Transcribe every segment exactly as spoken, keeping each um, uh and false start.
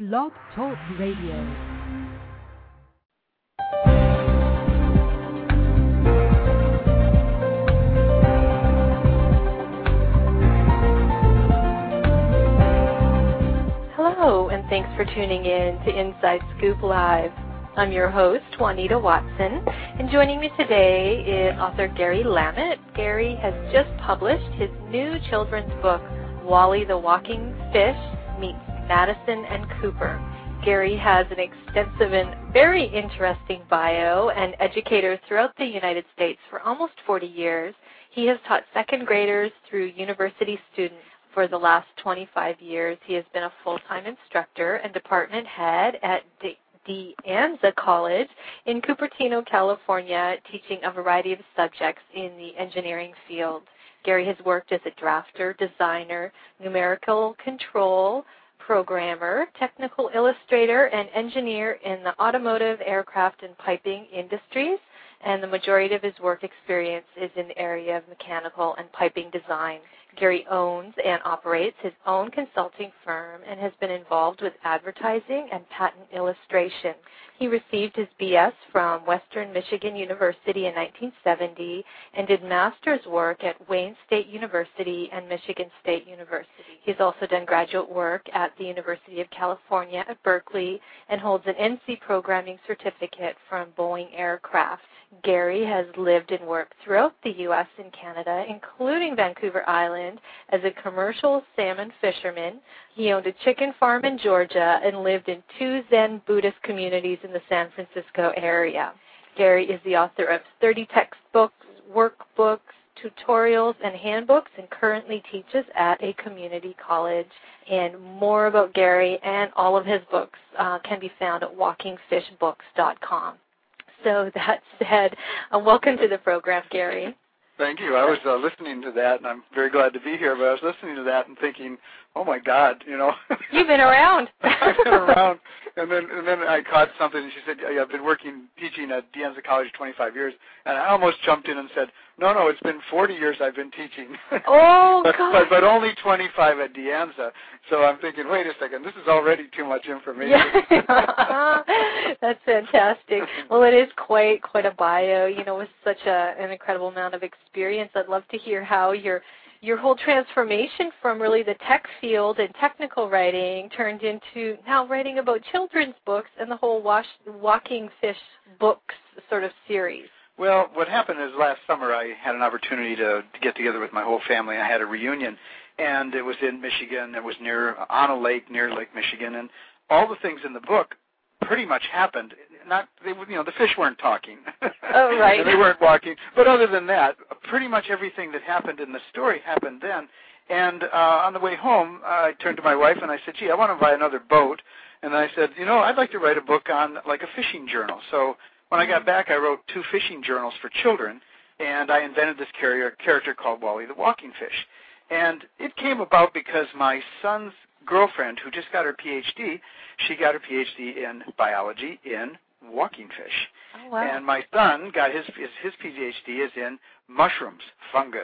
Blog Talk Radio. Hello, and thanks for tuning in to Inside Scoop Live. I'm your host, Juanita Watson, and joining me today is author Gary Lammett. Gary has just published his new children's book, Wally the Walking Fish Meets Madison and Cooper. Gary has an extensive and very interesting bio, and educator throughout the United States for almost forty years. He has taught second graders through university students. For the last twenty-five years, he has been a full-time instructor and department head at De, De Anza College in Cupertino, California, teaching a variety of subjects in the engineering field. Gary has worked as a drafter, designer, numerical control, programmer, technical illustrator, and engineer in the automotive, aircraft, and piping industries, and the majority of his work experience is in the area of mechanical and piping design. Gary owns and operates his own consulting firm and has been involved with advertising and patent illustration. He received his B S from Western Michigan University in nineteen seventy and did master's work at Wayne State University and Michigan State University. He's also done graduate work at the University of California at Berkeley and holds an N C programming certificate from Boeing Aircraft. Gary has lived and worked throughout the U S and Canada, including Vancouver Island, as a commercial salmon fisherman. He owned a chicken farm in Georgia and lived in two Zen Buddhist communities in the San Francisco area. Gary is the author of thirty textbooks, workbooks, tutorials, and handbooks, and currently teaches at a community college. And more about Gary and all of his books uh, can be found at walking fish books dot com. So that said, uh, welcome to the program, Gary. Thank you. I was uh, listening to that, and I'm very glad to be here, but I was listening to that and thinking, oh, my God, you know. You've been around. I've been around. And then and then I caught something, and she said, yeah, I've been working, teaching at De Anza College twenty-five years, and I almost jumped in and said, no, no, it's been forty years I've been teaching. Oh, but, God. But, but only twenty-five at De Anza. So I'm thinking, wait a second, this is already too much information. Yeah. That's fantastic. Well, it is quite quite a bio, you know, with such a, an incredible amount of experience. I'd love to hear how your your whole transformation from really the tech field and technical writing turned into now writing about children's books and the whole wash, Walking Fish books sort of series. Well, what happened is last summer I had an opportunity to, to get together with my whole family. I had a reunion, and it was in Michigan. It was near on a lake near Lake Michigan, and all the things in the book pretty much happened. Not, they, you know, the fish weren't talking. Oh, right. And they weren't walking. But other than that, pretty much everything that happened in the story happened then. And uh, on the way home, uh, I turned to my wife and I said, gee, I want to buy another boat. And I said, you know, I'd like to write a book on like a fishing journal. So when I got back, I wrote two fishing journals for children, and I invented this carrier, character called Wally the Walking Fish. And it came about because my son's girlfriend, who just got her P H D, she got her P H D in biology in walking fish. Oh, wow. And my son got his his, his P H D is in mushrooms, fungus.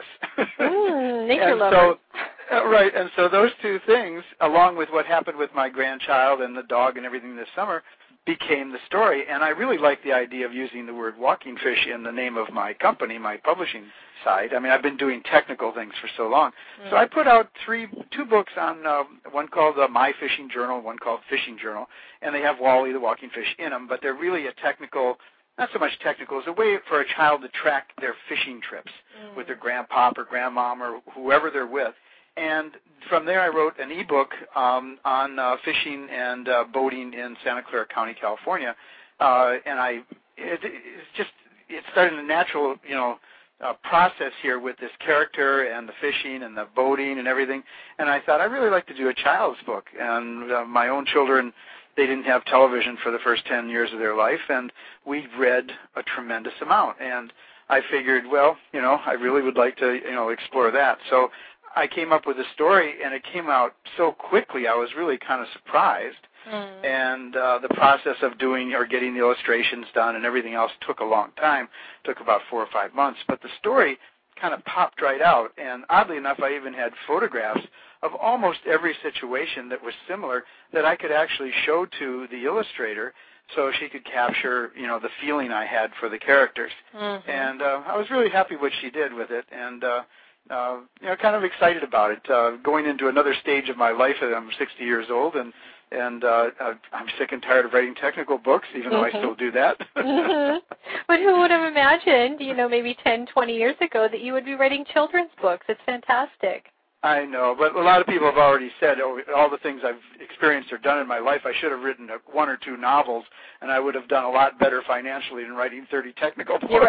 Mm, nature and lover. So, uh, right, and so those two things, along with what happened with my grandchild and the dog and everything this summer, became the story. And I really like the idea of using the word walking fish in the name of my company, my publishing side. I mean, I've been doing technical things for so long. Mm. So I put out three, two books on, uh, one called uh, My Fishing Journal, one called Fishing Journal, and they have Wally the Walking Fish in them, but they're really a technical, not so much technical, it's a way for a child to track their fishing trips mm. with their grandpop or grandmom or whoever they're with. And from there, I wrote an ebook um, on uh, fishing and uh, boating in Santa Clara County, California. Uh, and I, it, it's just, it started a natural, you know, uh, process here with this character and the fishing and the boating and everything. And I thought I'd really like to do a child's book. And uh, my own children, they didn't have television for the first ten years of their life, and we read a tremendous amount. And I figured, well, you know, I really would like to, you know, explore that. So I came up with a story, and it came out so quickly, I was really kind of surprised. Mm. And uh, the process of doing or getting the illustrations done and everything else took a long time, took about four or five months. But the story kind of popped right out. And oddly enough, I even had photographs of almost every situation that was similar that I could actually show to the illustrator so she could capture, you know, the feeling I had for the characters. Mm-hmm. And uh, I was really happy what she did with it, and uh, uh, you know, kind of excited about it. Uh, going into another stage of my life, I'm sixty years old, and and uh, I'm sick and tired of writing technical books, even mm-hmm. though I still do that. mm-hmm. But who would have imagined, you know, maybe ten, twenty years ago that you would be writing children's books? It's fantastic. I know, but a lot of people have already said, oh, all the things I've experienced or done in my life, I should have written one or two novels, and I would have done a lot better financially than writing thirty technical books.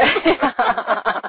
Right.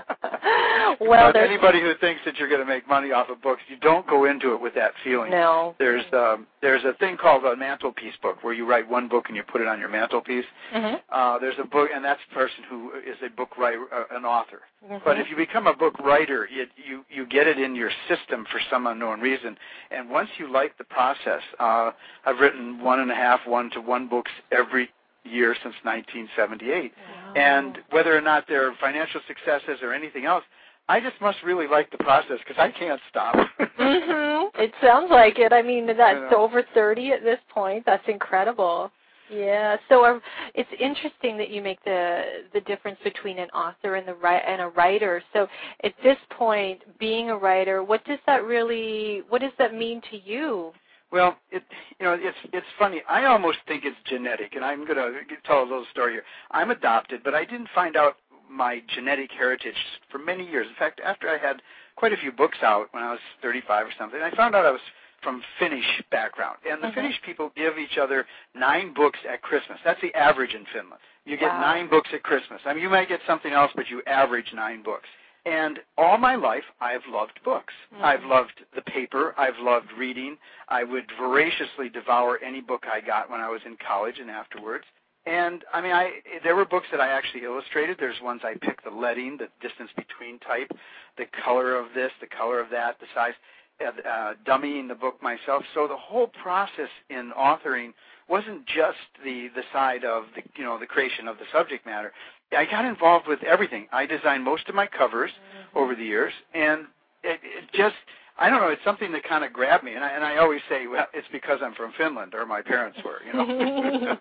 Well, there's anybody who thinks that you're going to make money off of books, you don't go into it with that feeling. No. There's um, there's a thing called a mantelpiece book where you write one book and you put it on your mantelpiece. Mm-hmm. Uh, there's a book, and that's a person who is a book writer, uh, an author. Mm-hmm. But if you become a book writer, it, you you get it in your system for some unknown reason. And once you like the process, uh, I've written one and a half, one to one books every year since nineteen seventy-eight. Wow. And whether or not they're financial successes or anything else, I just must really like the process because I can't stop. Mm-hmm. It sounds like it. I mean, that's over thirty at this point. That's incredible. Yeah. So um, it's interesting that you make the the difference between an author and the and a writer. So at this point, being a writer, what does that really? What does that mean to you? Well, it you know it's it's funny. I almost think it's genetic, and I'm going to tell a little story here. I'm adopted, but I didn't find out my genetic heritage for many years. In fact, after I had quite a few books out when I was thirty-five or something, I found out I was from Finnish background. And the mm-hmm. Finnish people give each other nine books at Christmas. That's the average in Finland. You get wow. nine books at Christmas. I mean, you might get something else, but you average nine books. And all my life, I've loved books. Mm-hmm. I've loved the paper. I've loved reading. I would voraciously devour any book I got when I was in college and afterwards. And, I mean, I there were books that I actually illustrated. There's ones I picked the leading, the distance between type, the color of this, the color of that, the size, uh, dummying the book myself. So the whole process in authoring wasn't just the, the side of, the you know, the creation of the subject matter. I got involved with everything. I designed most of my covers mm-hmm. over the years, and it, it just... I don't know. It's something that kind of grabbed me, and I, and I always say, well, it's because I'm from Finland, or my parents were. You know,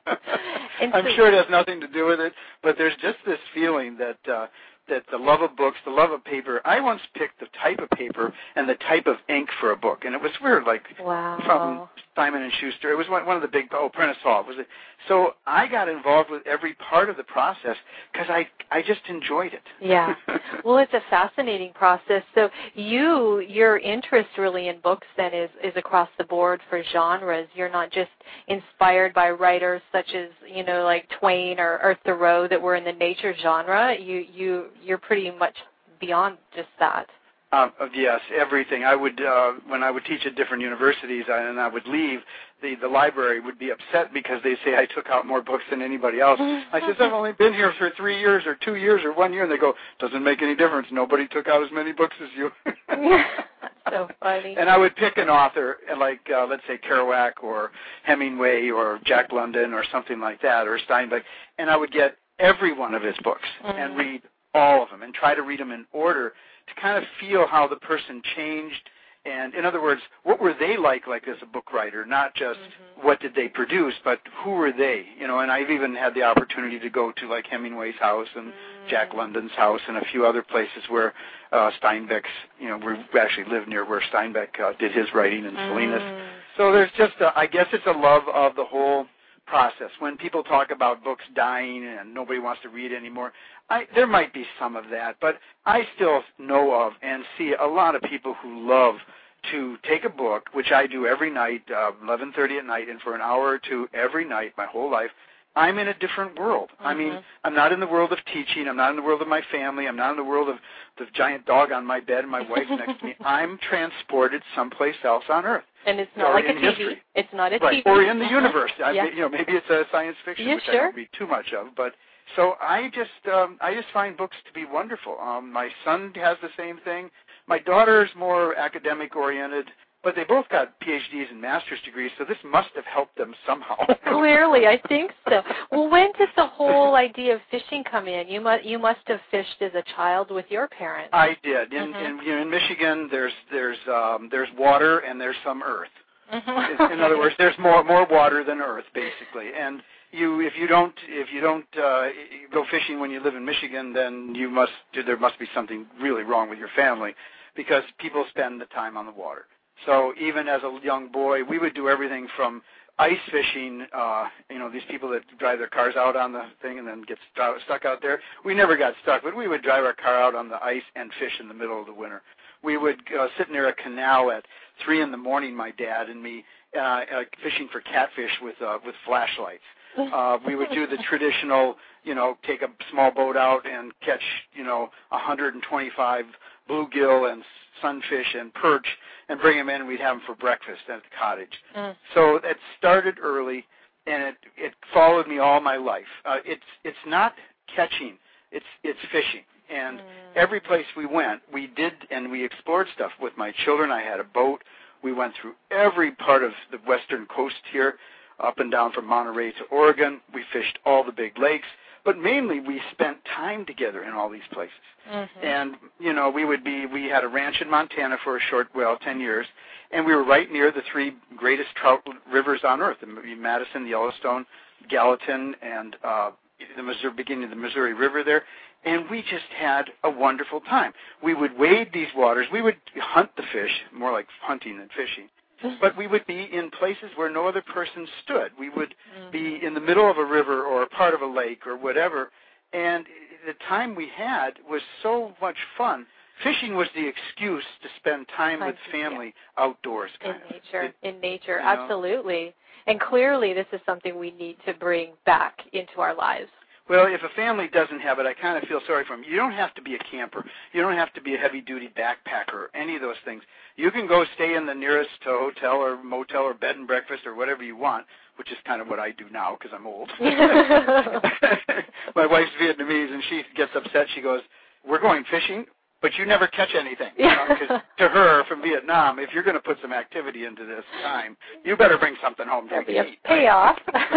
I'm so, sure it has nothing to do with it, but there's just this feeling that uh, that the love of books, the love of paper. I once picked the type of paper and the type of ink for a book, and it was weird, like wow. from Simon and Schuster. It was one, one of the big. Oh, Prentice Hall was it? So I got involved with every part of the process because I I just enjoyed it. Yeah. Well, it's a fascinating process. So you your interest really in books then is is across the board for genres. You're not just inspired by writers such as you know like Twain or, or Thoreau that were in the nature genre. You you you're pretty much beyond just that. Um, yes, everything. I would uh, when I would teach at different universities and I would leave, the, the library would be upset because they say I took out more books than anybody else. I said, I've only been here for three years or two years or one year. And they go, doesn't make any difference. Nobody took out as many books as you. So funny. And I would pick an author like, uh, let's say, Kerouac or Hemingway or Jack London or something like that or Steinbeck, and I would get every one of his books mm. and read all of them and try to read them in order to kind of feel how the person changed. And in other words, what were they like, like as a book writer? Not just mm-hmm. what did they produce, but who were they? You know, and I've even had the opportunity to go to like Hemingway's house and mm-hmm. Jack London's house and a few other places where uh, Steinbeck's, you know, we actually lived near where Steinbeck uh, did his writing in mm-hmm. Salinas. So there's just, a, I guess it's a love of the whole process. When people talk about books dying and nobody wants to read anymore, I, there might be some of that, but I still know of and see a lot of people who love to take a book, which I do every night, uh, eleven thirty at night, and for an hour or two every night, my whole life, I'm in a different world. Mm-hmm. I mean, I'm not in the world of teaching. I'm not in the world of my family. I'm not in the world of the giant dog on my bed and my wife next to me. I'm transported someplace else on Earth. And it's not or like a T V. History. It's not a right. T V. Or in the universe. I, yeah. You know, maybe it's a science fiction, yeah, which sure. I don't read too much of, but... So I just um, I just find books to be wonderful. Um, my son has the same thing. My daughter is more academic oriented. but they both got P H Ds and master's degrees, so this must have helped them somehow. Clearly, I think so. Well, when did the whole idea of fishing come in? You must you must have fished as a child with your parents. I did. In, mm-hmm. in, you know, in Michigan, there's there's um, there's water and there's some earth. Mm-hmm. in, in other words, there's more more water than earth, basically. And you, if you don't if you don't uh, go fishing when you live in Michigan, then you must there must be something really wrong with your family, because people spend the time on the water. So even as a young boy, we would do everything from ice fishing, uh, you know, these people that drive their cars out on the thing and then get st- stuck out there. We never got stuck, but we would drive our car out on the ice and fish in the middle of the winter. We would uh, sit near a canal at three in the morning, my dad and me, uh, uh, fishing for catfish with uh, with flashlights. Uh, we would do the traditional, you know, take a small boat out and catch, you know, one hundred twenty-five bluegill and sunfish and perch and bring them in, and we'd have them for breakfast at the cottage. Mm. So it started early, and it, it followed me all my life. Uh, it's it's not catching, it's it's fishing. And mm. every place we went, we did, and we explored stuff with my children. I had a boat. We went through every part of the western coast here, up and down from Monterey to Oregon. We fished all the big lakes. But mainly we spent time together in all these places. Mm-hmm. And, you know, we would be, we had a ranch in Montana for a short, well, ten years, and we were right near the three greatest trout rivers on earth, the Madison, the Yellowstone, Gallatin, and uh, the Missouri, beginning of the Missouri River there. And we just had a wonderful time. We would wade these waters. We would hunt the fish, more like hunting than fishing. But we would be in places where no other person stood. We would mm-hmm. be in the middle of a river or a part of a lake or whatever, and the time we had was so much fun. Fishing was the excuse to spend time with family yeah. outdoors. In kind nature, of. It, in nature, you know? Absolutely. And clearly this is something we need to bring back into our lives. Well, if a family doesn't have it, I kind of feel sorry for them. You don't have to be a camper. You don't have to be a heavy-duty backpacker or any of those things. You can go stay in the nearest hotel or motel or bed and breakfast or whatever you want, which is kind of what I do now because I'm old. My wife's Vietnamese, and she gets upset. She goes, "We're going fishing, but you never catch anything." You know, 'cause to her, from Vietnam, if you're going to put some activity into this time, you better bring something home to eat. Payoff.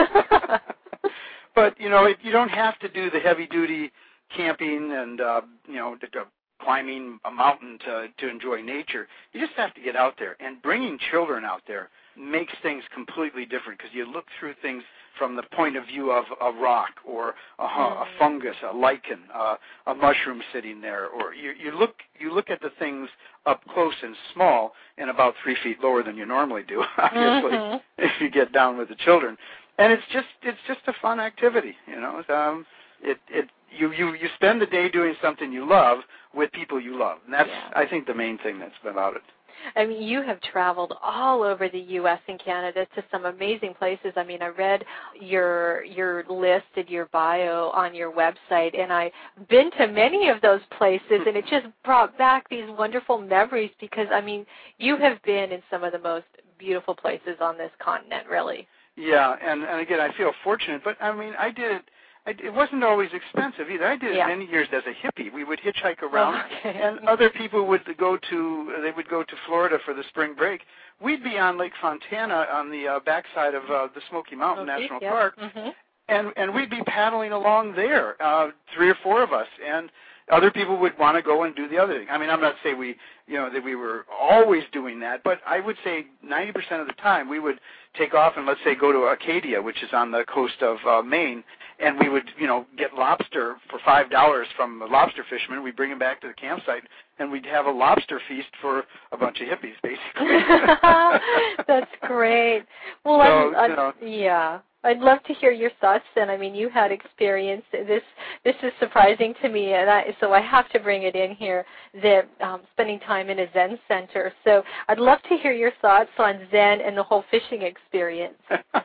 But, you know, you don't have to do the heavy-duty camping and, uh, you know, the, the climbing a mountain to, to enjoy nature. You just have to get out there. And bringing children out there makes things completely different because you look through things from the point of view of a rock or a, a fungus, a lichen, uh, a mushroom sitting there. Or you, you look you look at the things up close and small and about three feet lower than you normally do, obviously, mm-hmm. if you get down with the children. And it's just it's just a fun activity, you know. Um, it it you, you you spend the day doing something you love with people you love, and that's yeah. I think the main thing that's about it. I mean, you have traveled all over the U S and Canada to some amazing places. I mean, I read your your list and your bio on your website, and I've been to many of those places, and it just brought back these wonderful memories because, I mean, you have been in some of the most beautiful places on this continent, really. Yeah, and, and again, I feel fortunate, but I mean, I did it. I, it wasn't always expensive either. I did it yeah. many years as a hippie. We would hitchhike around, oh, okay. and other people would go to. They would go to Florida for the spring break. We'd be on Lake Fontana on the uh, backside of uh, the Smoky Mountain okay, National yeah. Park, mm-hmm. and and we'd be paddling along there, uh, three or four of us, and other people would want to go and do the other thing. I mean, I'm not saying we, you know, that we were always doing that, but I would say ninety percent of the time we would take off and, let's say, go to Acadia, which is on the coast of uh, Maine, and we would, you know, get lobster for five dollars from a lobster fisherman. We'd bring him back to the campsite, and we'd have a lobster feast for a bunch of hippies, basically. That's great. Well, so, I'm, you know, yeah. I'd love to hear your thoughts then. I mean, you had experience. This this is surprising to me, and I, so I have to bring it in here, that um, spending time in a Zen center. So I'd love to hear your thoughts on Zen and the whole fishing experience.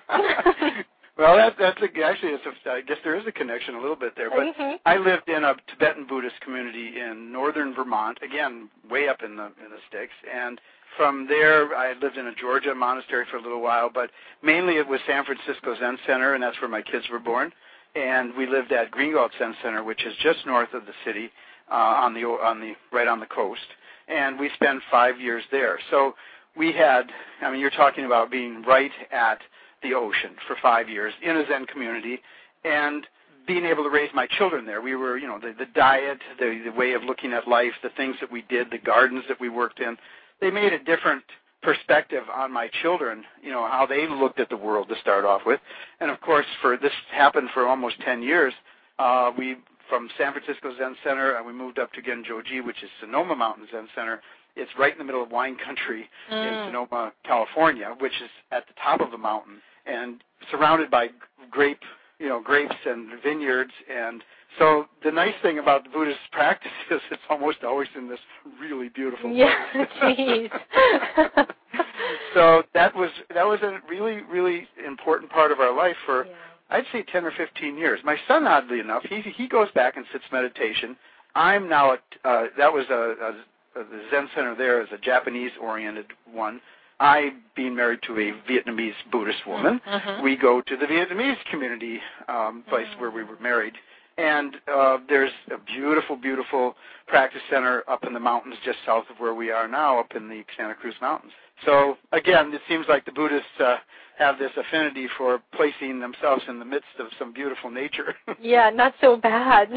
Well, that, that's a, actually, it's a, I guess there is a connection a little bit there. But mm-hmm. I lived in a Tibetan Buddhist community in northern Vermont, again, way up in the in the sticks, and from there, I lived in a Georgia monastery for a little while, but mainly it was San Francisco Zen Center, and that's where my kids were born. And we lived at Greengalt Zen Center, which is just north of the city, uh, on the on the right on the coast. And we spent five years there. So, we had, I mean, you're talking about being right at the ocean for five years in a Zen community and being able to raise my children there. We were, you know, the, the diet, the, the way of looking at life, the things that we did, the gardens that we worked in, they made a different perspective on my children, you know, how they looked at the world to start off with. And, of course, for this happened for almost ten years. Uh, we, from San Francisco Zen Center, and we moved up to Genjoji, which is Sonoma Mountain Zen Center. It's right in the middle of wine country mm. in Sonoma, California, which is at the top of the mountain and surrounded by grape, you know, grapes and vineyards. And so the nice thing about the Buddhist practice is it's almost always in this really beautiful place. Yeah, So that was that was a really, really important part of our life for, yeah. I'd say, ten or fifteen years. My son, oddly enough, he he goes back and sits meditation. I'm now at, uh, that was a, a, a the Zen Center there is a Japanese-oriented one. I, being married to a Vietnamese Buddhist woman, mm-hmm. we go to the Vietnamese community um, place mm-hmm. where we were married. And uh, there's a beautiful, beautiful practice center up in the mountains just south of where we are now, up in the Santa Cruz Mountains. So, again, it seems like the Buddhists uh, have this affinity for placing themselves in the midst of some beautiful nature. Yeah, not so bad.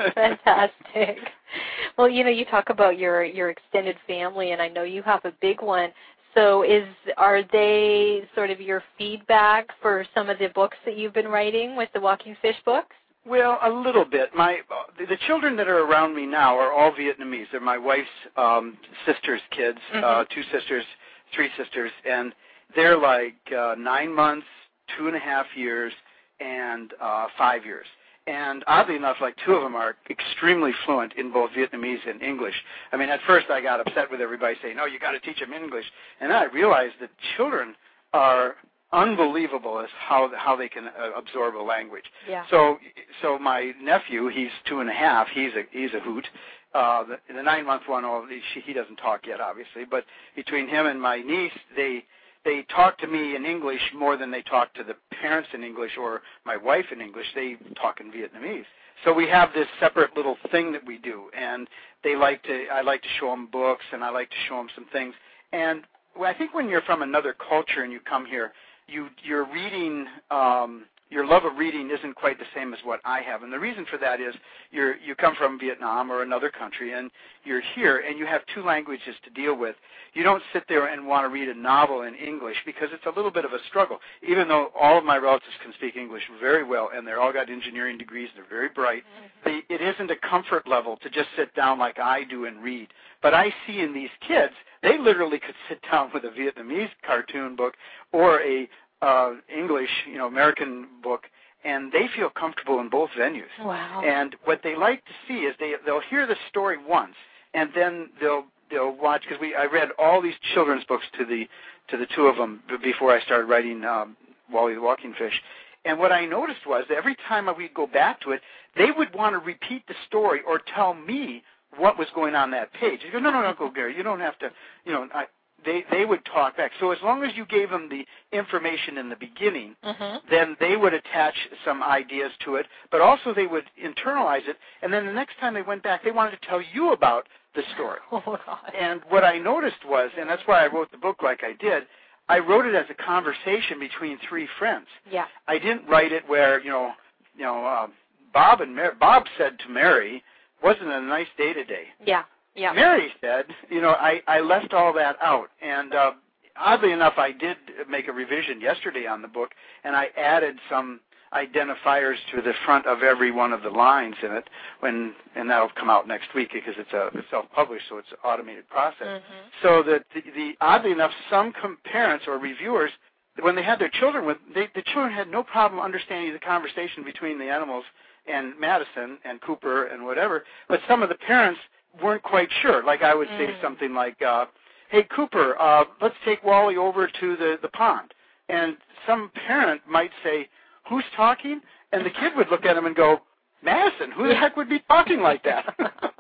Fantastic. Well, you know, you talk about your, your extended family, and I know you have a big one. So is are they sort of your feedback for some of the books that you've been writing with the Walking Fish books? Well, a little bit. My the children that are around me now are all Vietnamese. They're my wife's um, sister's kids, mm-hmm. uh, two sisters, three sisters, and they're like uh, nine months, two and a half years, and uh, five years. And oddly enough, like two of them are extremely fluent in both Vietnamese and English. I mean, at first I got upset with everybody saying, "No, you got to teach them English," and then I realized that children are unbelievable as how how they can uh, absorb a language. Yeah. So so my nephew, he's two and a half. He's a he's a hoot. Uh, the, the nine month one, oh, he, he doesn't talk yet, obviously. But between him and my niece, they they talk to me in English more than they talk to the parents in English or my wife in English. They talk in Vietnamese. So we have this separate little thing that we do, and they like to. I like to show them books, and I like to show them some things. And well, I think when you're from another culture and you come here, You, your reading, um, your love of reading isn't quite the same as what I have, and the reason for that is you're, you come from Vietnam or another country, and you're here, and you have two languages to deal with. You don't sit there and want to read a novel in English because it's a little bit of a struggle. Even though all of my relatives can speak English very well, and they're all got engineering degrees, they're very bright, they, it isn't a comfort level to just sit down like I do and read. But I see in these kids, they literally could sit down with a Vietnamese cartoon book or a uh, English, you know, American book, and they feel comfortable in both venues. Wow. And what they like to see is they they'll hear the story once, and then they'll they'll watch, because we I read all these children's books to the to the two of them before I started writing um, Wally the Walking Fish. And what I noticed was that every time we'd go back to it, they would want to repeat the story or tell me what was going on that page. You go, no, no, no, Uncle Gary, you don't have to, you know, I, they they would talk back. So as long as you gave them the information in the beginning, mm-hmm. then they would attach some ideas to it, but also they would internalize it, and then the next time they went back, they wanted to tell you about the story. Oh, God. And what I noticed was, and that's why I wrote the book like I did, I wrote it as a conversation between three friends. Yeah. I didn't write it where, you know, you know, uh, Bob and Mary, Bob said to Mary, wasn't it a nice day today? Yeah, yeah. Mary said, you know, I, I left all that out. And uh, oddly enough, I did make a revision yesterday on the book, and I added some identifiers to the front of every one of the lines in it, when, and that'll come out next week because it's a it's self-published, so it's an automated process. Mm-hmm. So that the, the oddly enough, some com- parents or reviewers, when they had their children with, they, the children had no problem understanding the conversation between the animals and Madison and Cooper and whatever, but some of the parents weren't quite sure. Like I would mm. say something like, uh, hey, Cooper, uh, let's take Wally over to the, the pond. And some parent might say, who's talking? And the kid would look at him and go, Madison, who the heck would be talking like that?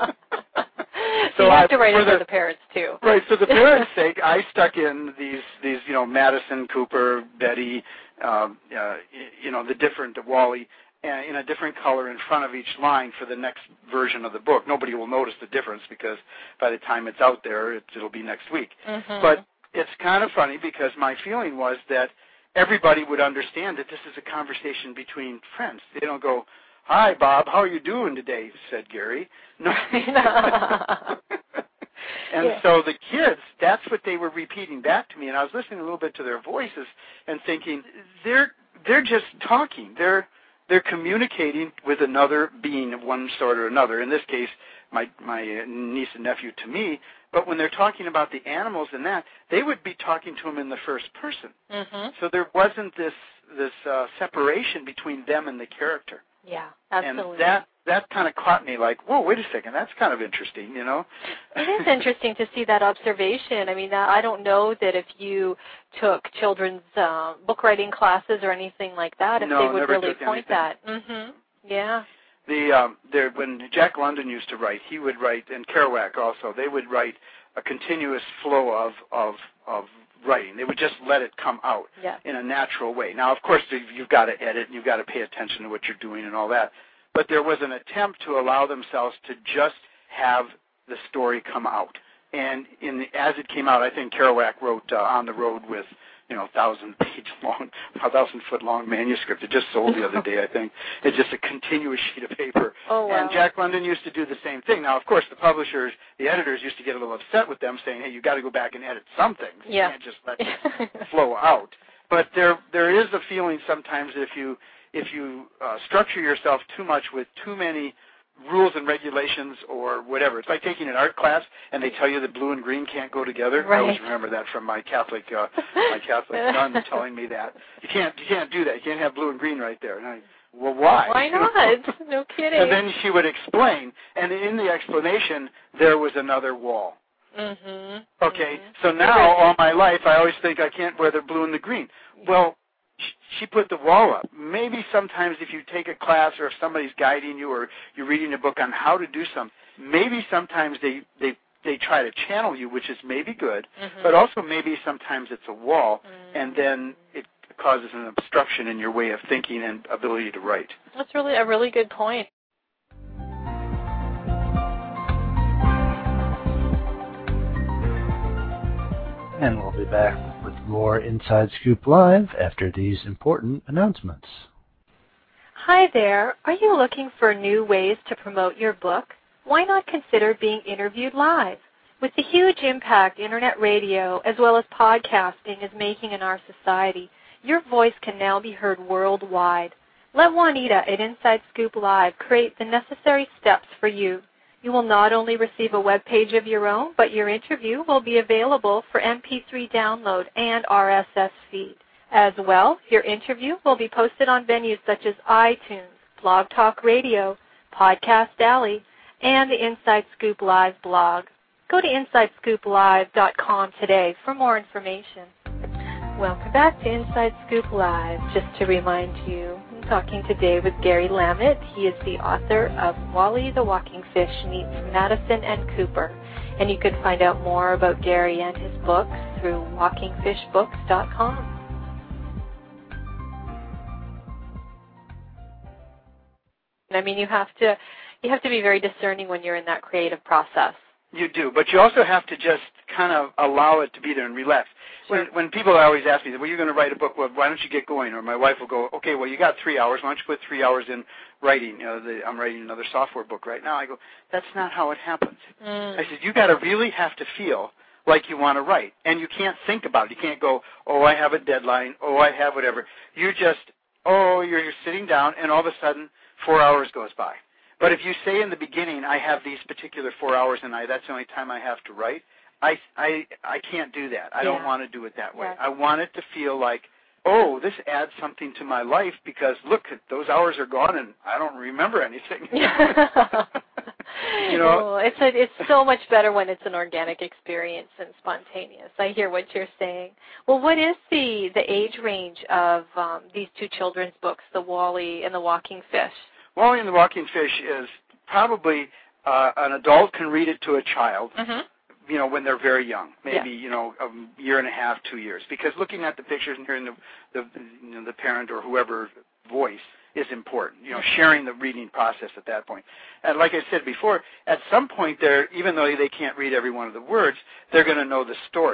So you have I, to write it for the, the parents, too. Right, for the parents' sake, I stuck in these, these you know, Madison, Cooper, Betty, um, uh, you know, the different Wally, in a different color in front of each line for the next version of the book. Nobody will notice the difference because by the time it's out there, it, it'll be next week. Mm-hmm. But it's kind of funny because my feeling was that everybody would understand that this is a conversation between friends. They don't go, "Hi, Bob, how are you doing today?" said Gary. No. And yeah. So the kids, that's what they were repeating back to me, and I was listening a little bit to their voices and thinking, they're they're just talking. They're they're communicating with another being of one sort or another. In this case, my my niece and nephew to me. But when they're talking about the animals and that, they would be talking to them in the first person. Mm-hmm. So there wasn't this this uh, separation between them and the character. Yeah, absolutely. And that that kind of caught me like, whoa, wait a second, that's kind of interesting, you know? It is interesting to see that observation. I mean, I don't know that if you took children's uh, book writing classes or anything like that, if no, they would never really took point anything. that. Mm-hmm. Yeah. The um, there when Jack London used to write, he would write, and Kerouac also, they would write a continuous flow of of of writing. They would just let it come out yeah. in a natural way. Now, of course, you've got to edit and you've got to pay attention to what you're doing and all that. But there was an attempt to allow themselves to just have the story come out. And in the, as it came out, I think Kerouac wrote uh, On the Road with, you know, thousand-page long, thousand-foot-long manuscript. It just sold the other day, I think. It's just a continuous sheet of paper. Oh, wow. And Jack London used to do the same thing. Now, of course, the publishers, the editors used to get a little upset with them, saying, hey, you've got to go back and edit some things. Yeah. You can't just let it flow out. But there, there is a feeling sometimes if you, if you uh, structure yourself too much with too many rules and regulations or whatever. It's like taking an art class and they tell you that blue and green can't go together. Right. I always remember that from my Catholic uh, my Catholic son telling me that. You can't you can't do that. You can't have blue and green right there. And I, well, why? Why not? No kidding. And then she would explain, and in the explanation there was another wall. Mm-hmm. Okay, mm-hmm. So now all my life I always think I can't wear the blue and the green. Well, she put the wall up. Maybe sometimes if you take a class or if somebody's guiding you or you're reading a book on how to do something, maybe sometimes they, they, they try to channel you, which is maybe good, mm-hmm. but also maybe sometimes it's a wall, mm-hmm. and then it causes an obstruction in your way of thinking and ability to write. That's really a really good point. And we'll be back with more Inside Scoop Live after these important announcements. Hi there. Are you looking for new ways to promote your book? Why not consider being interviewed live? With the huge impact Internet radio as well as podcasting is making in our society, your voice can now be heard worldwide. Let Juanita at Inside Scoop Live create the necessary steps for you. You will not only receive a web page of your own, but your interview will be available for M P three download and R S S feed. As well, your interview will be posted on venues such as iTunes, Blog Talk Radio, Podcast Alley, and the Inside Scoop Live blog. Go to inside scoop live dot com today for more information. Welcome back to Inside Scoop Live. Just to remind you, I'm talking today with Gary Lammett. He is the author of Wally the Walking Fish Meets Madison and Cooper. And you can find out more about Gary and his books through walking fish books dot com. I mean, you have to you have to be very discerning when you're in that creative process. You do, but you also have to just kind of allow it to be there and relax. Sure. When, when people always ask me, well, you're going to write a book, well, why don't you get going? Or my wife will go, okay, well, you got three hours. Why don't you put three hours in writing? You know, the, I'm writing another software book right now. I go, that's not how it happens. Mm. I said, you got to really have to feel like you want to write. And you can't think about it. You can't go, oh, I have a deadline. Oh, I have whatever. You just, oh, you're, you're sitting down, and all of a sudden, four hours goes by. But if you say in the beginning, I have these particular four hours and I, that's the only time I have to write, I, I, I can't do that. I yeah. don't want to do it that way. Yeah. I want it to feel like, oh, this adds something to my life because, look, those hours are gone and I don't remember anything. you know? Well, it's, a, it's so much better when it's an organic experience and spontaneous. I hear what you're saying. Well, what is the, the age range of um, these two children's books, The Wally and The Walking Fish? Wally and the Walking Fish is probably uh, an adult can read it to a child, mm-hmm. you know, when they're very young, maybe, yeah. you know, a year and a half, two years. Because looking at the pictures and hearing the, the, you know, the parent or whoever's voice is important, you know, mm-hmm. sharing the reading process at that point. And like I said before, at some point, they're, even though they can't read every one of the words, they're going to know the story.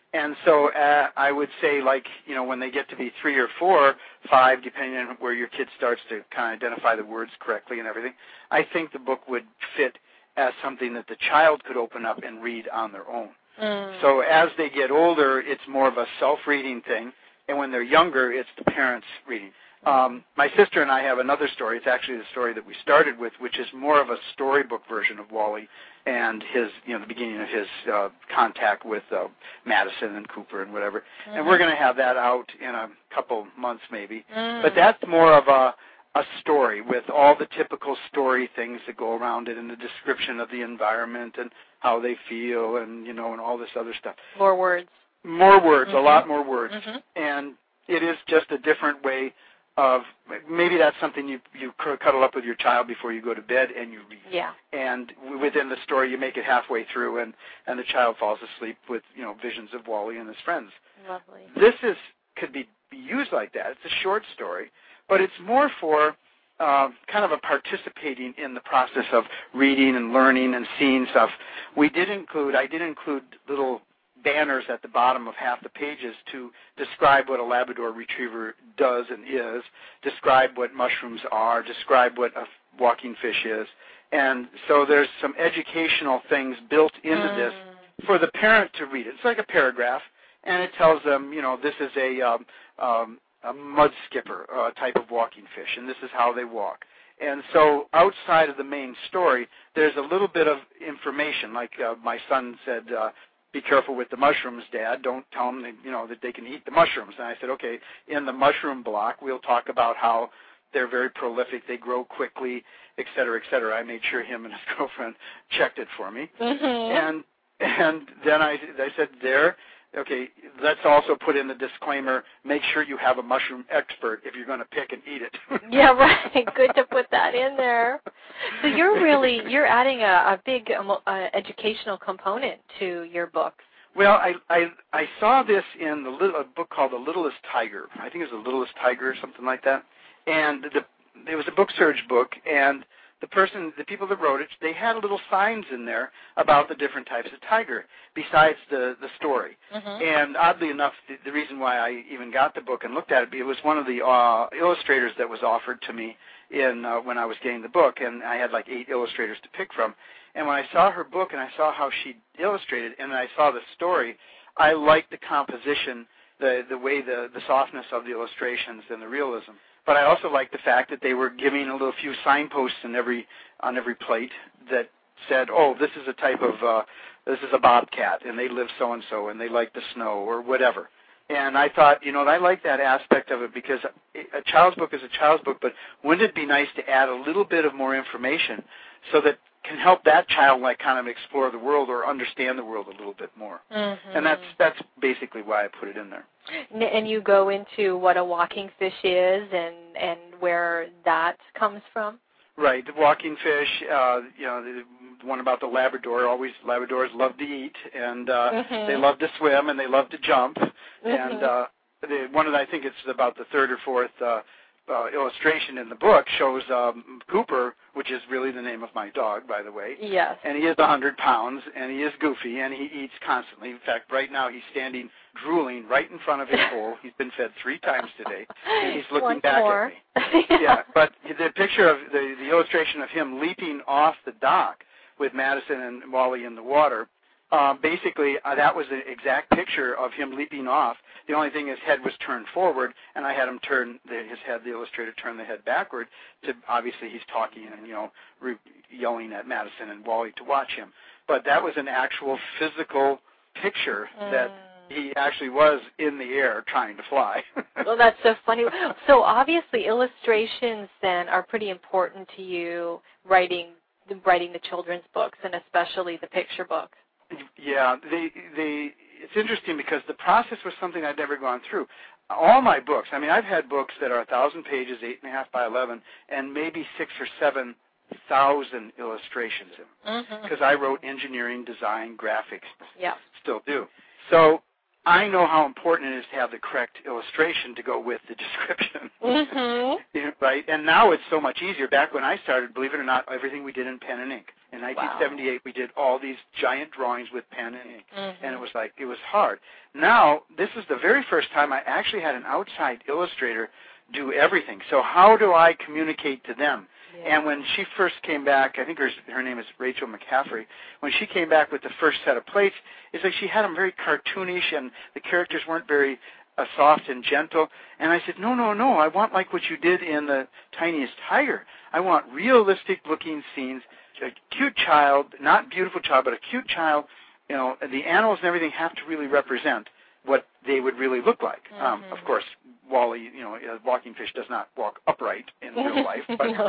And so uh, I would say, like, you know, when they get to be three or four, five, depending on where your kid starts to kind of identify the words correctly and everything, I think the book would fit as something that the child could open up and read on their own. Mm. So as they get older, it's more of a self-reading thing, and when they're younger, it's the parents reading. Um, my sister and I have another story. It's actually the story that we started with, which is more of a storybook version of Wally and his, you know, the beginning of his uh, contact with uh, Madison and Cooper and whatever. Mm-hmm. And we're going to have that out in a couple months maybe. Mm. But that's more of a a story with all the typical story things that go around it and the description of the environment and how they feel and, you know, and all this other stuff. More words. More words, mm-hmm. a lot more words. Mm-hmm. And it is just a different way of, maybe that's something you you cuddle up with your child before you go to bed and you read. Yeah. And within the story, you make it halfway through, and, and the child falls asleep with, you know, visions of Wally and his friends. Lovely. This is could be, be used like that. It's a short story, but it's more for uh, kind of a participating in the process of reading and learning and seeing stuff. We did include, I did include little banners at the bottom of half the pages to describe what a Labrador Retriever does and is, describe what mushrooms are, describe what a walking fish is. And so there's some educational things built into mm. this for the parent to read it. It's like a paragraph, and it tells them, you know, this is a, um, um, a mud skipper uh, type of walking fish, and this is how they walk. And so outside of the main story, there's a little bit of information, like uh, my son said, uh, be careful with the mushrooms, Dad. Don't tell them that, you know, that they can eat the mushrooms. And I said, okay, in the mushroom block, we'll talk about how they're very prolific, they grow quickly, et cetera, et cetera. I made sure him and his girlfriend checked it for me. Mm-hmm. And and then I, I said, there, okay, let's also put in the disclaimer, make sure you have a mushroom expert if you're going to pick and eat it. Yeah, right. Good to put that in there. So you're really, you're adding a, a big um, uh, educational component to your books. Well, I, I I saw this in the little, a book called The Littlest Tiger. I think it was The Littlest Tiger or something like that. And the, it was a book surge book, and the person, the people that wrote it, they had little signs in there about the different types of tiger besides the, the story. Mm-hmm. And oddly enough, the, the reason why I even got the book and looked at it, it was one of the uh, illustrators that was offered to me in uh, when I was getting the book, and I had like eight illustrators to pick from. And when I saw her book and I saw how she illustrated and I saw the story, I liked the composition, the, the way, the, the softness of the illustrations and the realism. But I also liked the fact that they were giving a little few signposts in every on every plate that said, "Oh, this is a type of uh, this is a bobcat, and they live so and so, and they like the snow or whatever." And I thought, you know, I like that aspect of it because a child's book is a child's book, but wouldn't it be nice to add a little bit of more information so that can help that child like kind of explore the world or understand the world a little bit more. Mm-hmm. And that's that's basically why I put it in there. And you go into what a walking fish is and, and where that comes from? Right, the walking fish, uh, you know, the one about the Labrador, always Labradors love to eat, and uh, mm-hmm. they love to swim, and they love to jump. Mm-hmm. And uh, the, one of the, I think it's about the third or fourth uh, uh, illustration in the book shows um, Cooper, which is really the name of my dog, by the way. Yes. And he is one hundred pounds, and he is goofy, and he eats constantly. In fact, right now he's standing drooling right in front of his bowl. He's been fed three times today, and he's looking Once back more. at me. Yeah, but the picture of the, the illustration of him leaping off the dock with Madison and Wally in the water, um, basically uh, that was the exact picture of him leaping off. The only thing, his head was turned forward, and I had him turn the, his head, the illustrator turn the head backward. To obviously he's talking and, you know, re- yelling at Madison and Wally to watch him. But that was an actual physical picture mm. that he actually was in the air trying to fly. Well, that's so funny. So obviously illustrations then are pretty important to you writing writing the children's books and especially the picture books. Yeah, they, they, it's interesting because the process was something I'd never gone through. All my books, I mean, I've had books that are one thousand pages, eight and a half by eleven, and maybe six or seven thousand illustrations in them because mm-hmm. I wrote engineering, design, graphics, yeah. still do. So I know how important it is to have the correct illustration to go with the description, mm-hmm. right? And now it's so much easier. Back when I started, believe it or not, everything we did in pen and ink. In nineteen seventy-eight, wow. we did all these giant drawings with pen and ink, mm-hmm. and it was like, it was hard. Now, this is the very first time I actually had an outside illustrator do everything. So how do I communicate to them? Yeah. And when she first came back, I think her, her name is Rachel McCaffrey, when she came back with the first set of plates, it's like she had them very cartoonish, and the characters weren't very uh, soft and gentle. And I said, no, no, no, I want like what you did in The Tiniest Tiger. I want realistic-looking scenes, a cute child, not beautiful child, but a cute child. You know, the animals and everything have to really represent what they would really look like. Mm-hmm. Um, of course, Wally, you know, a walking fish does not walk upright in real life.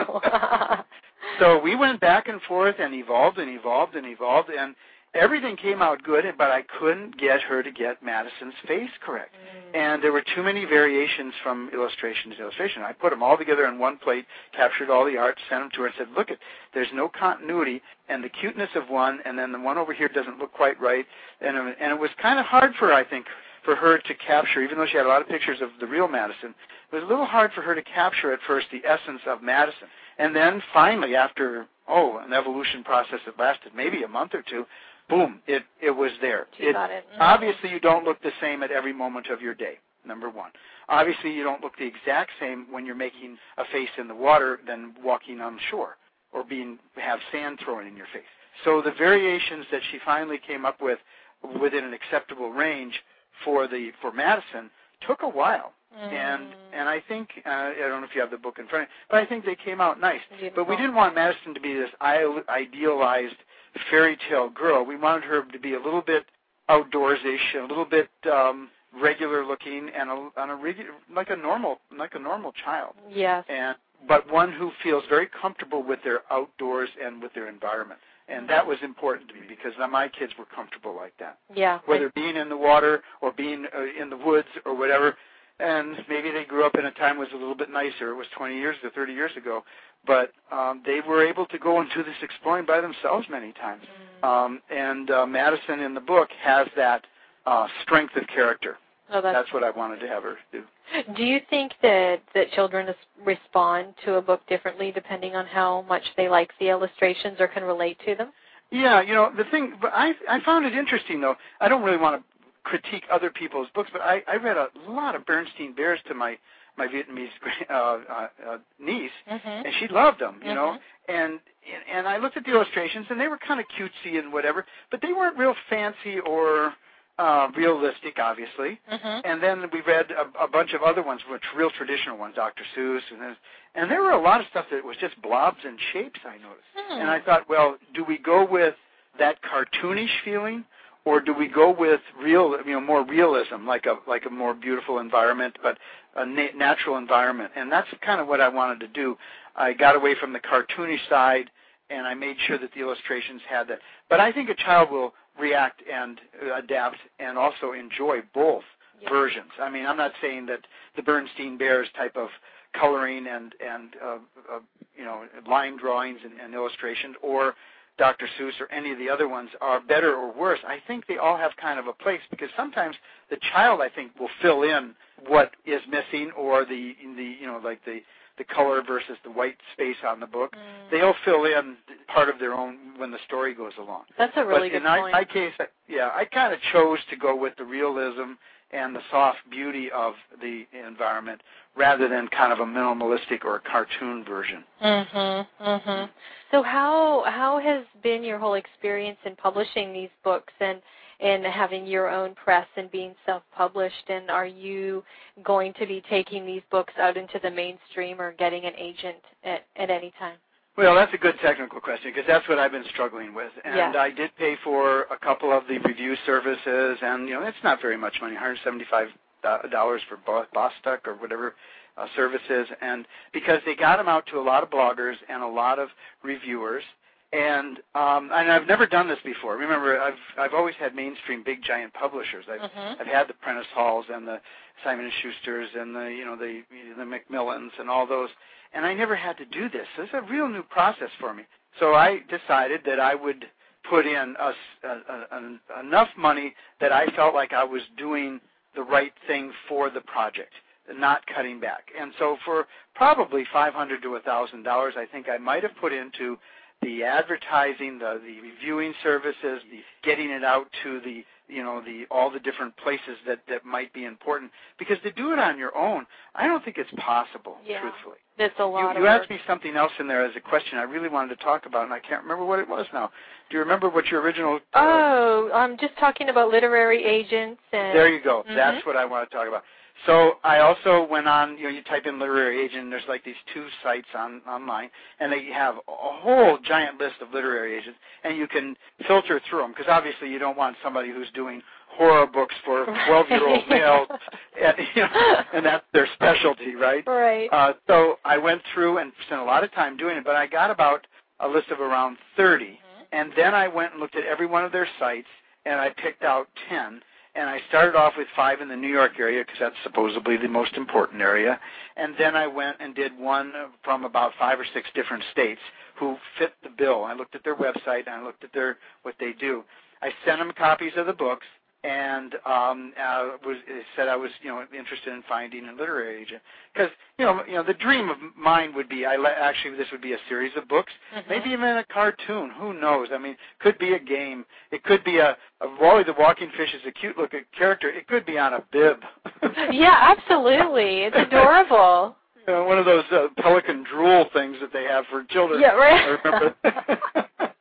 But so we went back and forth and evolved and evolved and evolved, and everything came out good, but I couldn't get her to get Madison's face correct. Mm. And there were too many variations from illustration to illustration. I put them all together on one plate, captured all the art, sent them to her, and said, look, it, there's no continuity, and the cuteness of one, and then the one over here doesn't look quite right. And, and it was kind of hard for her, I think, for her to capture, even though she had a lot of pictures of the real Madison, it was a little hard for her to capture at first the essence of Madison. And then finally, after, oh, an evolution process that lasted maybe a month or two, boom, it, it was there. It, got it. Mm-hmm. Obviously, you don't look the same at every moment of your day, number one. Obviously, you don't look the exact same when you're making a face in the water than walking on the shore or being have sand thrown in your face. So the variations that she finally came up with within an acceptable range for the for Madison took a while. Mm. And and I think, uh, I don't know if you have the book in front of you, but I think they came out nice. Beautiful. But we didn't want Madison to be this idealized fairy tale girl. We wanted her to be a little bit outdoors-ish, a little bit um, regular looking, and a, on a regular, like a normal like a normal child. Yes. And but one who feels very comfortable with their outdoors and with their environment. And that was important to me because my kids were comfortable like that. Yeah. Whether being in the water or being uh, in the woods or whatever. And maybe they grew up in a time that was a little bit nicer. It was twenty years or thirty years ago. But um, they were able to go and do this exploring by themselves many times. Mm. Um, and uh, Madison in the book has that uh, strength of character. Oh, that's, that's what I wanted to have her do. Do you think that, that children respond to a book differently depending on how much they like the illustrations or can relate to them? Yeah, you know, the thing, but I, I found it interesting, though. I don't really want to critique other people's books, but I, I read a lot of Bernstein Bears to my, my Vietnamese uh, uh, uh, niece, mm-hmm. and she loved them, you mm-hmm. know. And and I looked at the illustrations, and they were kind of cutesy and whatever, but they weren't real fancy or uh, realistic, obviously. Mm-hmm. And then we read a, a bunch of other ones, which real traditional ones, Doctor Seuss, and and there were a lot of stuff that was just blobs and shapes, I noticed. Mm. And I thought, well, do we go with that cartoonish feeling, or do we go with real, you know, more realism, like a like a more beautiful environment, but a na- natural environment? And that's kind of what I wanted to do. I got away from the cartoonish side, and I made sure that the illustrations had that. But I think a child will react and adapt and also enjoy both yep. versions. I mean, I'm not saying that the Bernstein Bears type of coloring and and uh, uh, you know line drawings and, and illustrations, or Doctor Seuss or any of the other ones are better or worse. I think they all have kind of a place, because sometimes the child, I think, will fill in what is missing, or the the you know like the the color versus the white space on the book. Mm. They'll fill in part of their own when the story goes along. That's a really but good in point. In my case, yeah, I kind of chose to go with the realism and the soft beauty of the environment rather than kind of a minimalistic or a cartoon version. Mm-hmm, mm-hmm. So how how has been your whole experience in publishing these books and, and having your own press and being self-published? And are you going to be taking these books out into the mainstream or getting an agent at, at any time? Well, that's a good technical question, because that's what I've been struggling with. And yes. I did pay for a couple of the review services, and, you know, it's not very much money, one hundred seventy-five dollars for Bostock or whatever uh, services, and because they got them out to a lot of bloggers and a lot of reviewers. And um, and I've never done this before. Remember, I've I've always had mainstream big giant publishers. I've mm-hmm. I've had the Prentice Halls and the Simon and Schusters and the you know the the Macmillans and all those, and I never had to do this. So it's a real new process for me. So I decided that I would put in a, a, a, enough money that I felt like I was doing the right thing for the project, not cutting back. And so for probably five hundred to a thousand dollars, I think I might have put into the advertising, the, the reviewing services, the getting it out to the, you know, the all the different places that, that might be important. Because to do it on your own, I don't think it's possible, yeah. truthfully. It's a lot you, of you work. asked me something else in there as a question I really wanted to talk about, and I can't remember what it was now. Do you remember what your original... Uh, oh, I'm just talking about literary agents. And there you go. Mm-hmm. That's what I want to talk about. So I also went on, you know, you type in literary agent, and there's like these two sites on online, and they have a whole giant list of literary agents, and you can filter through them, because obviously you don't want somebody who's doing horror books for twelve-year-old males, and, you know, and that's their specialty, right? Right. Uh, so I went through and spent a lot of time doing it, but I got about a list of around thirty, mm-hmm. and then I went and looked at every one of their sites, and I picked out ten. And I started off with five in the New York area because that's supposedly the most important area. And then I went and did one from about five or six different states who fit the bill. I looked at their website and I looked at their what they do. I sent them copies of the books and um, uh, was said I was you know interested in finding a literary agent because you know you know the dream of mine would be I le- actually this would be a series of books, mm-hmm. maybe even a cartoon. Who knows? I mean, could be a game. It could be a, a Wally the Walking Fish is a cute looking character. It could be on a bib. Yeah, absolutely. It's adorable. You know, one of those uh, pelican drool things that they have for children. Yeah, right. I remember.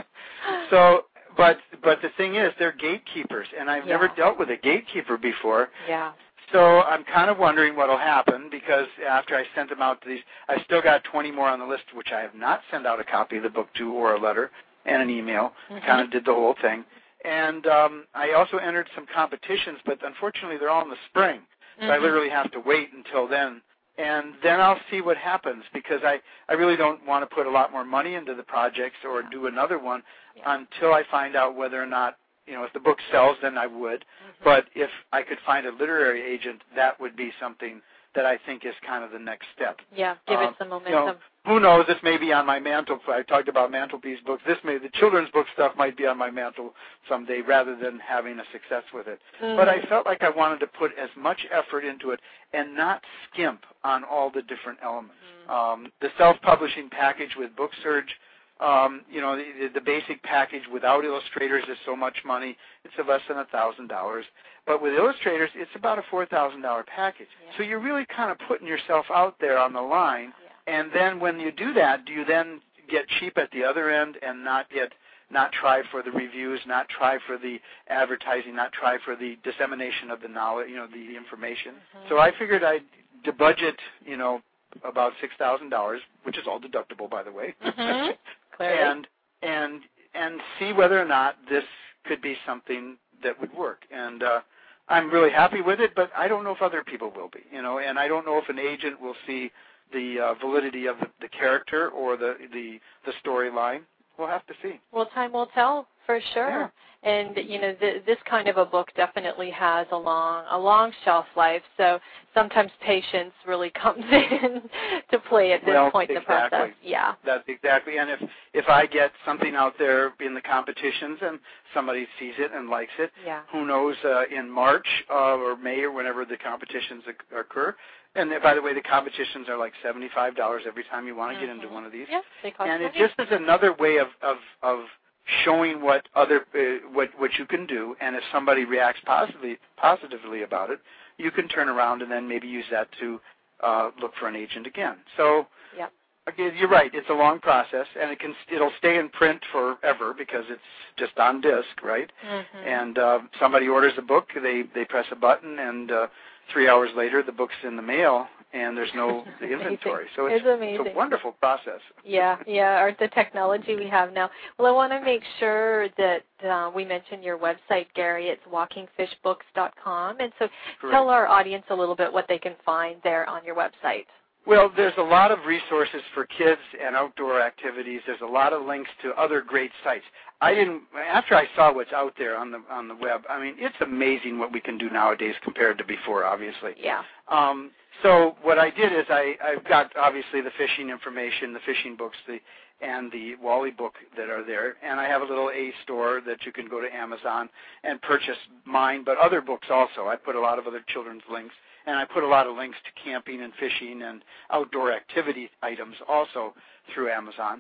so. But but the thing is, they're gatekeepers, and I've yeah. never dealt with a gatekeeper before. Yeah. So I'm kind of wondering what will happen because after I sent them out to these, I've still got twenty more on the list, which I have not sent out a copy of the book to or a letter and an email. Mm-hmm. I kind of did the whole thing. And um, I also entered some competitions, but unfortunately they're all in the spring. So mm-hmm. I literally have to wait until then. And then I'll see what happens because I, I really don't want to put a lot more money into the projects or do another one yeah. until I find out whether or not, you know, if the book sells, then I would. Mm-hmm. But if I could find a literary agent, that would be something that I think is kind of the next step. Yeah, give um, it some momentum. You know, who knows, this may be on my mantle. I talked about mantelpiece books. This may, the children's book stuff might be on my mantle someday rather than having a success with it. Mm-hmm. But I felt like I wanted to put as much effort into it and not skimp on all the different elements. Mm-hmm. Um, the self-publishing package with BookSurge, um, you know, the, the basic package without illustrators is so much money. It's less than one thousand dollars. But with illustrators, it's about a four thousand dollars package. Yeah. So you're really kind of putting yourself out there on the line. Yeah. And then when you do that, do you then get cheap at the other end and not get, not try for the reviews, not try for the advertising, not try for the dissemination of the knowledge, you know, the, the information? Mm-hmm. So I figured I'd budget, you know, about six thousand dollars, which is all deductible, by the way. Mm-hmm. and and and see whether or not this could be something that would work. And uh, I'm really happy with it, but I don't know if other people will be, you know, and I don't know if an agent will see the uh, validity of the, the character or the the, the storyline. We'll have to see. Well, time will tell for sure. Yeah. And you know, th- this kind of a book definitely has a long, a long shelf life. So sometimes patience really comes in to play at this well, point exactly. in the process. Yeah, that's exactly. And if if I get something out there in the competitions and somebody sees it and likes it, yeah. who knows? Uh, in March uh, or May or whenever the competitions occur. And by the way, the competitions are like seventy-five dollars every time you want to mm-hmm. get into one of these. Yeah, they cost and money. it just is another way of of, of showing what other uh, what what you can do, and if somebody reacts positively positively about it, you can turn around and then maybe use that to uh, look for an agent again. So, yep. again, you're right. It's a long process, and it can it'll stay in print forever because it's just on disc, right? Mm-hmm. And uh, somebody orders a book, they they press a button, and uh, three hours later, the book's in the mail, and there's no inventory. So it's, it's, amazing. it's a wonderful process. Yeah, yeah, or the technology we have now. Well, I want to make sure that uh, we mention your website, Gary. It's walking fish books dot com. And so Correct. Tell our audience a little bit what they can find there on your website. Well, there's a lot of resources for kids and outdoor activities. There's a lot of links to other great sites. I didn't after I saw what's out there on the on the web. I mean, it's amazing what we can do nowadays compared to before. Obviously. Yeah. Um, so what I did is I I've got obviously the fishing information, the fishing books, the and the Wally book that are there, and I have a little A store that you can go to Amazon and purchase mine, but other books also. I put a lot of other children's links. And I put a lot of links to camping and fishing and outdoor activity items also through Amazon.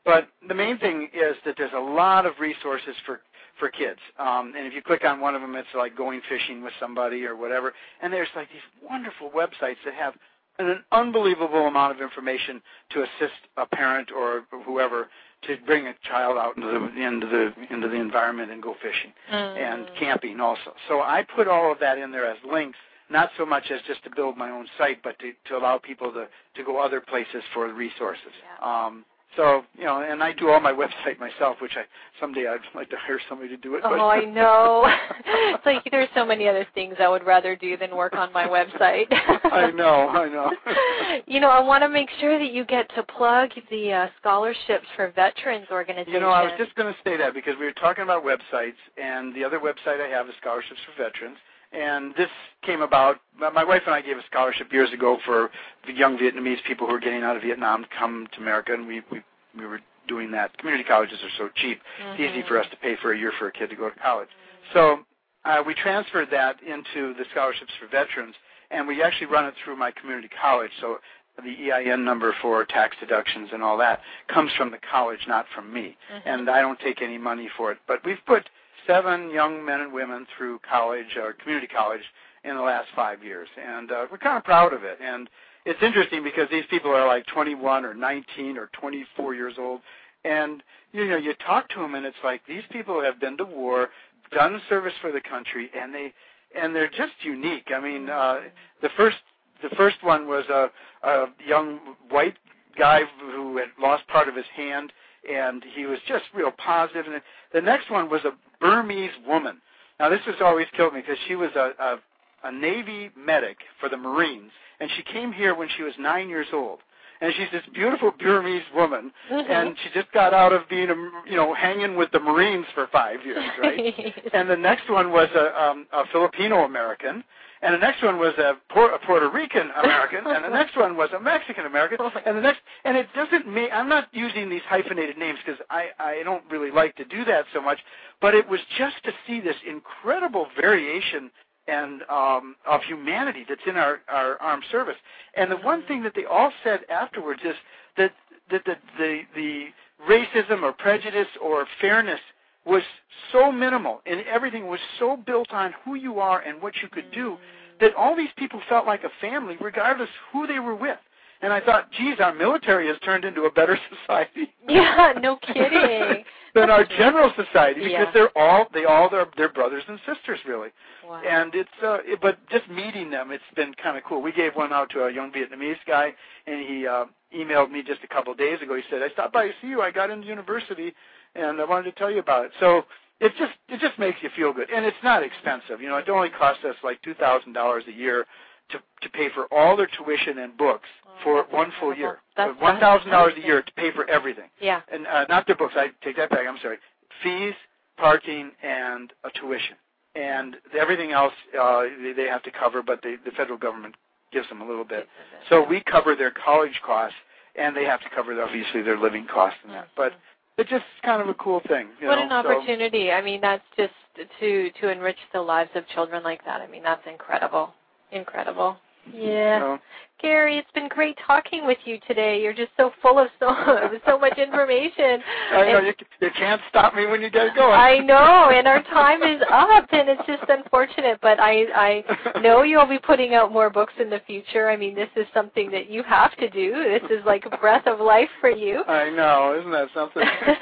But the main thing is that there's a lot of resources for for kids. Um, and if you click on one of them, it's like going fishing with somebody or whatever. And there's like these wonderful websites that have an unbelievable amount of information to assist a parent or whoever to bring a child out into the into the into the environment and go fishing mm. and camping also. So I put all of that in there as links, not so much as just to build my own site, but to, to allow people to, to go other places for resources. Yeah. Um, So, you know, and I do all my website myself, which I someday I'd like to hire somebody to do it. Oh, but. I know. It's like there's so many other things I would rather do than work on my website. I know, I know. You know, I want to make sure that you get to plug the uh, scholarships for veterans organization. You know, I was just going to say that because we were talking about websites, and the other website I have is Scholarships for Veterans. And this came about, my wife and I gave a scholarship years ago for the young Vietnamese people who were getting out of Vietnam to come to America, and we, we, we were doing that. Community colleges are so cheap. Mm-hmm. It's easy for us to pay for a year for a kid to go to college. So uh, we transferred that into the Scholarships for Veterans, and we actually run it through my community college. So the E I N number for tax deductions and all that comes from the college, not from me. Mm-hmm. And I don't take any money for it. But we've put seven young men and women through college or community college in the last five years, and uh, we're kind of proud of it. And it's interesting because these people are like twenty-one or nineteen or twenty-four years old, and you know, you talk to them, and it's like these people have been to war, done service for the country, and they and they're just unique. I mean, uh, the first the first one was a, a young white guy who had lost part of his hand, and he was just real positive. And the next one was a Burmese woman. Now, this has always killed me because she was a, a, a Navy medic for the Marines, and she came here when she was nine years old. And she's this beautiful Burmese woman, mm-hmm. and she just got out of being, a, you know, hanging with the Marines for five years, right? And the next one was a, um, a Filipino-American, and the next one was a, Por- a Puerto Rican American, and the next one was a Mexican American, and the next, and it doesn't make, I'm not using these hyphenated names because I, I don't really like to do that so much, but it was just to see this incredible variation and um, of humanity that's in our, our armed service. And the one thing that they all said afterwards is that, that the, the, the racism or prejudice or fairness was so minimal, and everything was so built on who you are and what you could do, that all these people felt like a family regardless who they were with. And I thought, geez, our military has turned into a better society. Yeah, no kidding. than our general society, because yeah. they're all they all they're, they're brothers and sisters, really. Wow. And it's uh, it, but just meeting them, it's been kind of cool. We gave one out to a young Vietnamese guy, and he uh, emailed me just a couple of days ago. He said, "I stopped by to see you. I got into university, and I wanted to tell you about it." So it just it just makes you feel good, and it's not expensive. You know, it only costs us like two thousand dollars a year to to pay for all their tuition and books oh, for one full incredible. year. That's one thousand dollars a year to pay for everything. Yeah. And uh, not their books. I take that back. I'm sorry. Fees, parking, and a tuition, and everything else uh, they, they have to cover, but they, the federal government gives them a little bit. So we cover their college costs, and they have to cover obviously their living costs and that. But it's just kind of a cool thing. You what know? an opportunity! So, I mean, that's just to to enrich the lives of children like that. I mean, that's incredible. Incredible. Yeah. You know, Gary, it's been great talking with you today. You're just so full of so, so much information. I know, you, you can't stop me when you get going. I know, and our time is up, and it's just unfortunate, but I, I know you'll be putting out more books in the future. I mean, this is something that you have to do. This is like a breath of life for you. I know, isn't that something?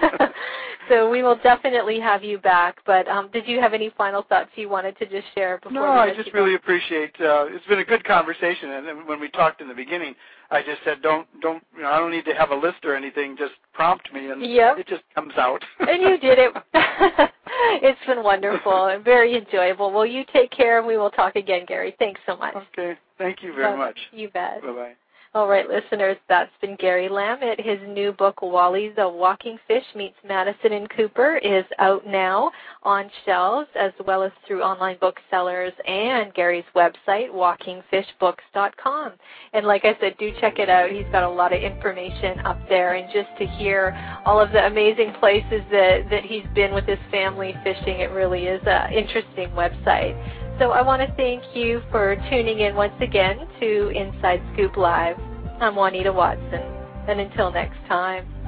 So we will definitely have you back, but um, did you have any final thoughts you wanted to just share before No, we I let just you really go? appreciate, uh, it's been a good conversation, and then when we talked in the beginning, I just said, don't, don't, you know, I don't need to have a list or anything, just prompt me, and yep. it just comes out. And you did it. It's been wonderful and very enjoyable. Well, you take care, and we will talk again, Gary. Thanks so much. Okay. Thank you very Bye. much. You bet. Bye-bye. All right, listeners, that's been Gary Lammett. His new book, Wally the Walking Fish Meets Madison and Cooper, is out now on shelves as well as through online booksellers and Gary's website, walking fish books dot com. And like I said, do check it out. He's got a lot of information up there. And just to hear all of the amazing places that, that he's been with his family fishing, it really is an interesting website. So I want to thank you for tuning in once again to Inside Scoop Live. I'm Juanita Watson, and until next time.